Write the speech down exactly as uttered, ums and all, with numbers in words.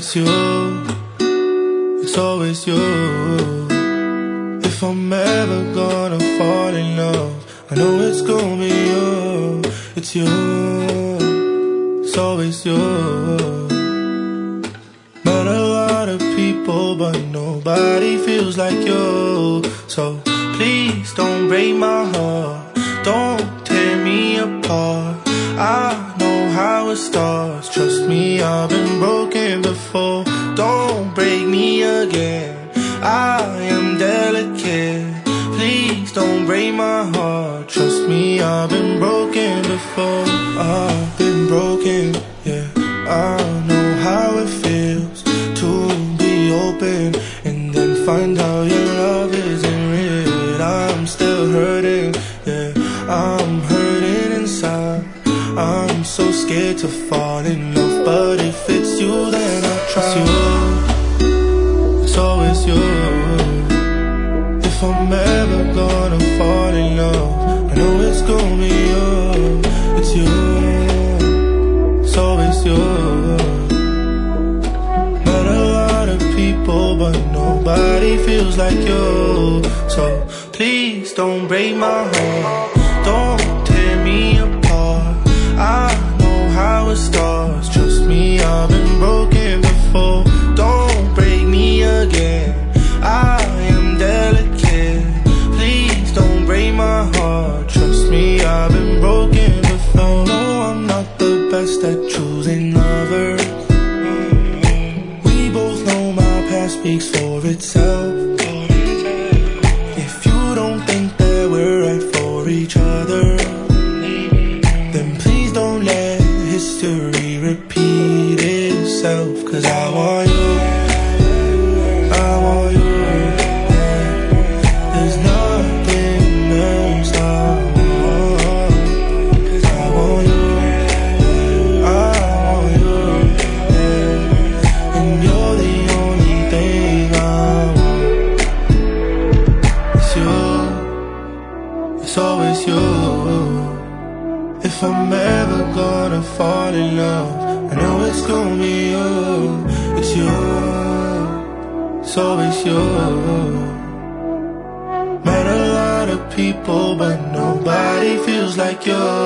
It's you, it's always you. If I'm ever gonna fall in love, I know it's gonna be you. It's you, it's always you. Met a lot of people, but nobody feels like you. So please don't break my heart, don't tear me apart. I know how it starts, trust me, I've been broken before. Don't break me again, I am delicate. Please don't break my heart, trust me, I've been broken before. I've been broken, yeah, I know how it feels to be open and then find out your love isn't real. I'm still hurting, yeah, I'm hurting inside. I'm so scared to fall in love, but if it's you, then I'll try. It's you, it's always you. If I'm ever gonna fall in love, I know it's gonna be you. It's you, it's always you. Met a lot of people, but nobody feels like you. So please don't break my heart, don't tear me apart. I know how it starts, trust me, I've been broken before. Don't break me again, I am delicate. Please don't break my heart, trust me, I've been broken before. No, I'm not the best at choosing lovers. We both know my past speaks for itself. If you don't think that we're right for each other, then please don't let history repeat itself. Cause I want you, I want you, yeah. There's nothing else I want. Cause I want you, I want you, yeah. And you're the only thing I want. It's you, it's always you. If I'm ever gonna fall in love, I know it's gonna be you. It's you, it's always you. Met a lot of people, but nobody feels like you.